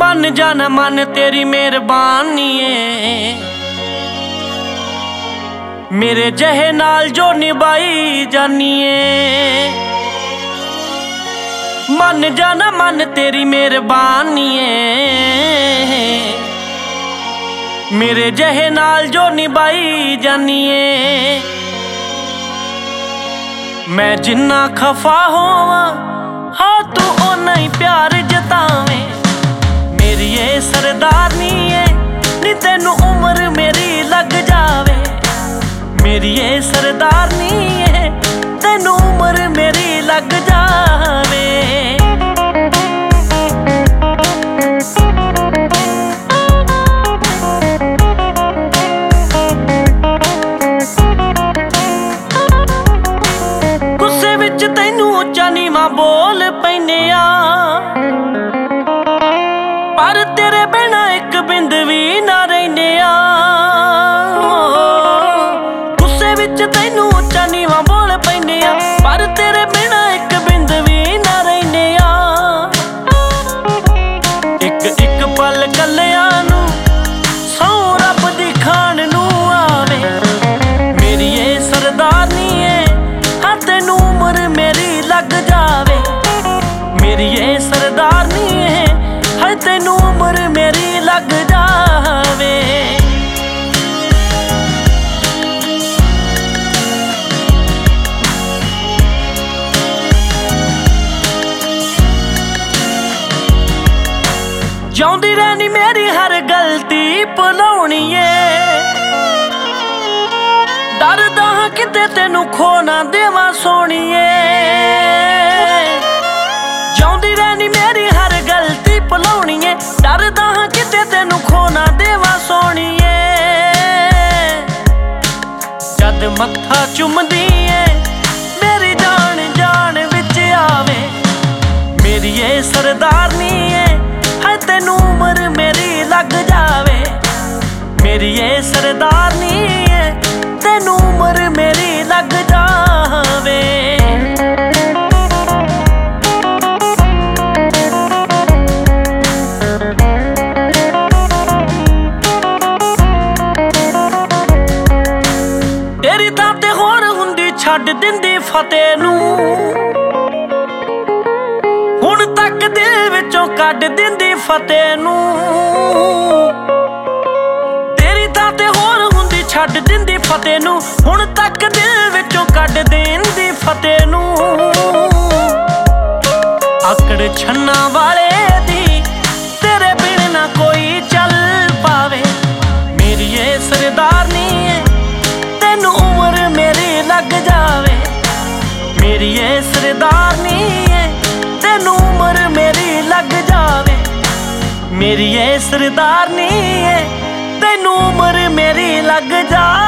मन जाना मन तेरी मेहरबानी है, मेरे जहे नाल जो निभाई जानिए। मन जाना मन तेरी मेहरबानी है, मेरे जहे नाल जो निभाई जानिए। मैं जिन्ना खफा होवां हाँ तू ओना ही प्यार जतावें। मेरी ये सरदारनी है नी तेनू उम्र मेरी लग जावे। मेरी ये सरदारनी है तेनू उम्र मेरी लग जावे। गुस्से विच तैनू उच्चा नीवां बोल पैने आ, पर तेरे बिना एक बिंद भी ना रहने आ। गुस्से विच तैनू उच्चा नीवां बोल पैने आ, पर तेरे बिना एक बिंद भी ना रहने आ। एक एक पल कलिया नू सौ रब दी खान नू आवे। मेरी ये सरदारनी है हाँ तेनू उम्र मेरी लग जावे। मेरी ये सरदारनी है हाँ तेनू उम्र मेरी लग जावे। जाउंदी रहनी मेरी हर गलती भुलाउणी है, डरदा हां किते तेनू खो ना देवां सोहणीए। जाउंदी रहनी मेरी हर गलती भुलाउणी है, डरदा हां किते तेनू खो ना देवां सोहणीए। जद मत्था चुमदी है मेरी जान जान विच आवे। मेरी ये सरदारनी है हाय तेनू उम्र मेरी लग जावे। मेरी ये सरदारनी है तेनू उम्र मेरी लग जावे। तेरी तां ते होर हुंदी छड्ड दिंदी फतेह नू, हुण तक दिल विचों कढ दिंदी फतेह नू। तेरी तां ते होर हुंदी छड्ड दिंदी फतेह नू, हुण तक दिल विचों कढ दिंदी फतेह नू। आकड़ छन्ना वाले दी तेरे बिन ना कोई चल पावे। मेरी ये सरदारनी है तेनू उम्र मेरी लग जावे। मेरी ये सरदारनी है तेनू उम्र मेरी लग जावे। मेरी ये सरदारनी है तेनू उम्र मेरी लग जावे।